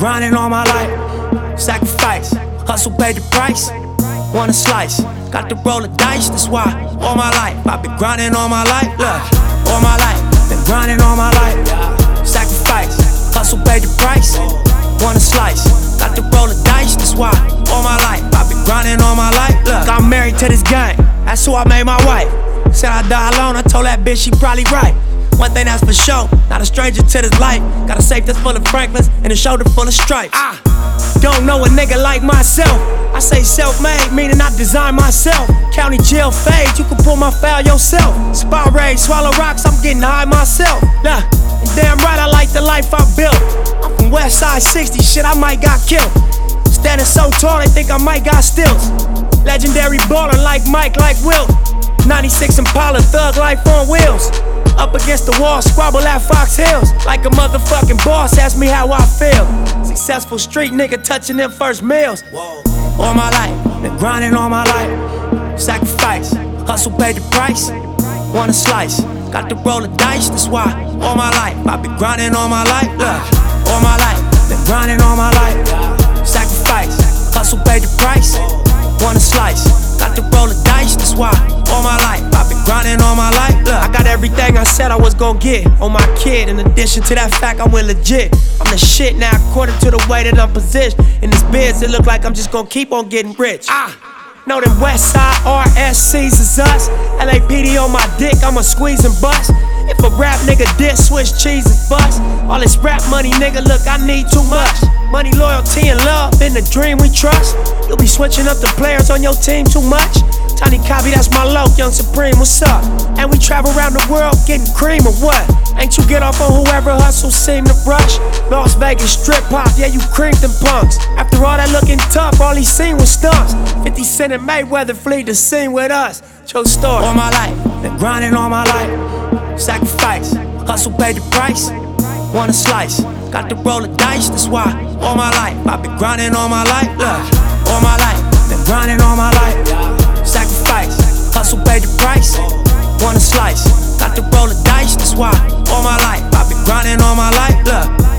grinding all my life. Sacrifice, hustle paid the price. Want a slice, got to roll the dice. That's why all my life I've been grinding all my life. Look, all my life, been grinding all my life. Sacrifice, hustle paid the price. Want a slice, got to roll the dice. That's why all my life I've been grinding all my life. Look, I'm married to this gang, that's who I made my wife. Said I die alone, I told that bitch she probably right. One thing that's for sure, not a stranger to this life. Got a safe that's full of Franklins and a shoulder full of stripes. I don't know a nigga like myself. I say self-made, meaning I design myself. County jail fade, you can pull my foul yourself. Spy raid, swallow rocks, I'm getting high myself. Nah, and damn right I like the life I built. I'm from West Side 60, shit I might got killed. Standing so tall, they think I might got stilts. Legendary baller like Mike, like Wilt. 96 Impala, thug life on wheels. Up against the wall, squabble at Fox Hills. Like a motherfucking boss, ask me how I feel. Successful street nigga touching them first meals. All my life, been grinding all my life. Sacrifice, hustle paid the price. Want a slice, got to roll the dice. That's why all my life I've been grinding all my life. Look, all my life, been grinding all my life. Sacrifice, hustle paid the price. Want a slice, got to roll the dice. That's why all my life I've been grinding all my life. Look, I got everything I said I was gon' get on my kid. In addition to that fact, I went legit. I'm the shit now according to the way that I'm positioned. In this biz, it look like I'm just gon' keep on getting rich. Know them Westside RSCs is us. LAPD on my dick, I'ma squeeze and bust. If a rap nigga diss, switch cheese and bust. All this rap money, nigga, look, I need too much. Money, loyalty, and love, in the dream we trust. You'll be switching up the players on your team too much. Tiny Copy, that's my low, Young Supreme, what's up? And we travel around the world getting cream or what? Ain't you get off on whoever hustle seem to rush? Las Vegas strip pop, yeah, you creamed them punks. After all that looking tough, all he seen was stunts. 50 Cent and Mayweather flee the scene with us. True story. All my life, been grinding all my life. Sacrifice, hustle paid the price. Want a slice, got to roll the dice. That's why all my life I've been grinding all my life. Look, all my life, been grinding all my life. Sacrifice, hustle paid the price. Want a slice, got to roll the dice. That's why all my life I've been grinding all my life. Look.